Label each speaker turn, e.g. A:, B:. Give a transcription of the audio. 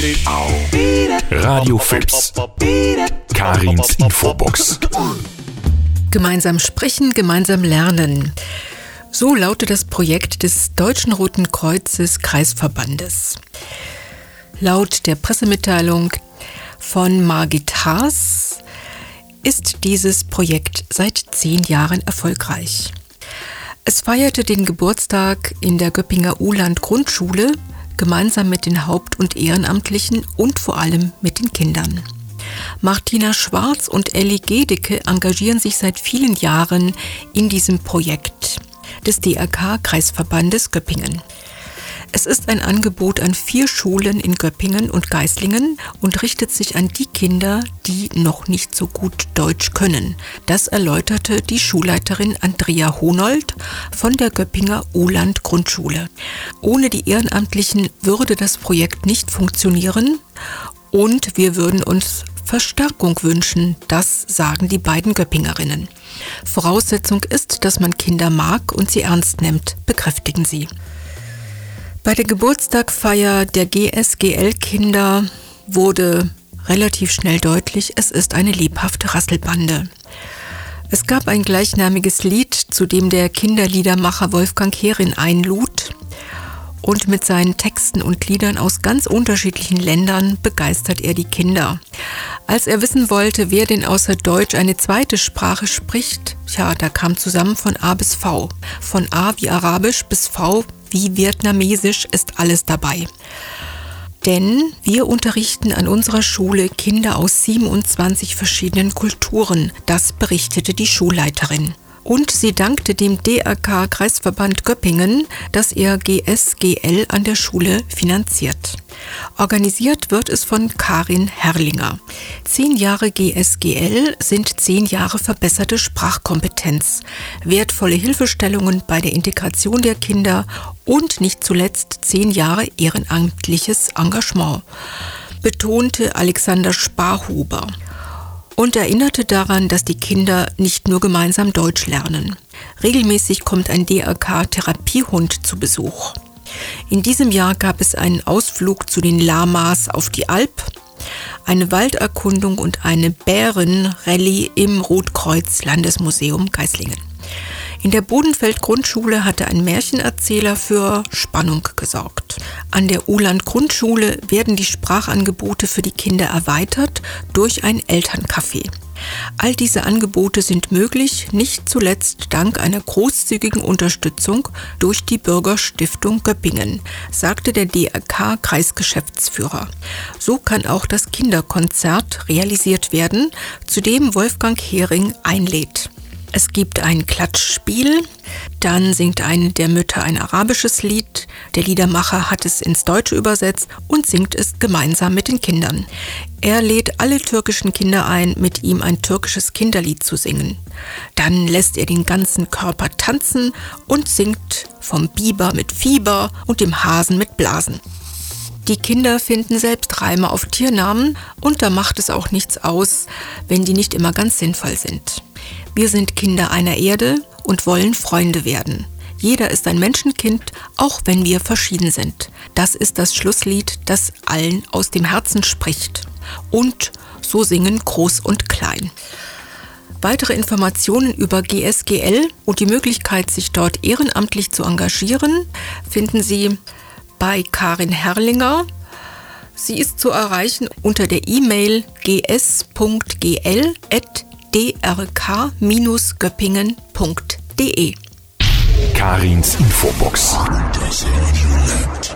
A: Radio Fips. Karins Infobox.
B: Gemeinsam sprechen, gemeinsam lernen. So lautet das Projekt des Deutschen Roten Kreuzes Kreisverbandes. Laut der Pressemitteilung von Margit Haas ist dieses Projekt seit 10 Jahren erfolgreich. Es feierte den Geburtstag in der Göppinger Uhland-Grundschule gemeinsam mit den Haupt- und Ehrenamtlichen und vor allem mit den Kindern. Martina Schwarz und Elli Gedecke engagieren sich seit vielen Jahren in diesem Projekt des DRK-Kreisverbandes Göppingen. Es ist ein Angebot an 4 Schulen in Göppingen und Geislingen und richtet sich an die Kinder, die noch nicht so gut Deutsch können. Das erläuterte die Schulleiterin Andrea Honold von der Göppinger Uhland Grundschule. Ohne die Ehrenamtlichen würde das Projekt nicht funktionieren und wir würden uns Verstärkung wünschen, das sagen die beiden Göppingerinnen. Voraussetzung ist, dass man Kinder mag und sie ernst nimmt, bekräftigen sie. Bei der Geburtstagfeier der GSGL-Kinder wurde relativ schnell deutlich, es ist eine lebhafte Rasselbande. Es gab ein gleichnamiges Lied, zu dem der Kinderliedermacher Wolfgang Herin einlud. Und mit seinen Texten und Liedern aus ganz unterschiedlichen Ländern begeistert er die Kinder. Als er wissen wollte, wer denn außer Deutsch eine zweite Sprache spricht, da kam zusammen von A bis V. Von A wie Arabisch bis V wie Vietnamesisch ist alles dabei. Denn wir unterrichten an unserer Schule Kinder aus 27 verschiedenen Kulturen. Das berichtete die Schulleiterin. Und sie dankte dem DRK-Kreisverband Göppingen, dass er GSGL an der Schule finanziert. Organisiert wird es von Karin Herrlinger. 10 Jahre GSGL sind 10 Jahre verbesserte Sprachkompetenz, wertvolle Hilfestellungen bei der Integration der Kinder und nicht zuletzt 10 Jahre ehrenamtliches Engagement, betonte Alexander Sparhuber. Und erinnerte daran, dass die Kinder nicht nur gemeinsam Deutsch lernen. Regelmäßig kommt ein DRK-Therapiehund zu Besuch. In diesem Jahr gab es einen Ausflug zu den Lamas auf die Alp, eine Walderkundung und eine Bärenrallye im Rotkreuz-Landesmuseum Geislingen. In der Bodenfeld-Grundschule hatte ein Märchenerzähler für Spannung gesorgt. An der Uhland-Grundschule werden die Sprachangebote für die Kinder erweitert durch ein Elterncafé. All diese Angebote sind möglich, nicht zuletzt dank einer großzügigen Unterstützung durch die Bürgerstiftung Göppingen, sagte der DRK-Kreisgeschäftsführer. So kann auch das Kinderkonzert realisiert werden, zu dem Wolfgang Hering einlädt. Es gibt ein Klatschspiel, dann singt eine der Mütter ein arabisches Lied, der Liedermacher hat es ins Deutsche übersetzt und singt es gemeinsam mit den Kindern. Er lädt alle türkischen Kinder ein, mit ihm ein türkisches Kinderlied zu singen. Dann lässt er den ganzen Körper tanzen und singt vom Biber mit Fieber und dem Hasen mit Blasen. Die Kinder finden selbst Reime auf Tiernamen und da macht es auch nichts aus, wenn die nicht immer ganz sinnvoll sind. Wir sind Kinder einer Erde und wollen Freunde werden. Jeder ist ein Menschenkind, auch wenn wir verschieden sind. Das ist das Schlusslied, das allen aus dem Herzen spricht. Und so singen Groß und Klein. Weitere Informationen über GSGL und die Möglichkeit, sich dort ehrenamtlich zu engagieren, finden Sie bei Karin Herrlinger. Sie ist zu erreichen unter der E-Mail gs.gl@drk-göppingen.de.
A: Karins Infobox.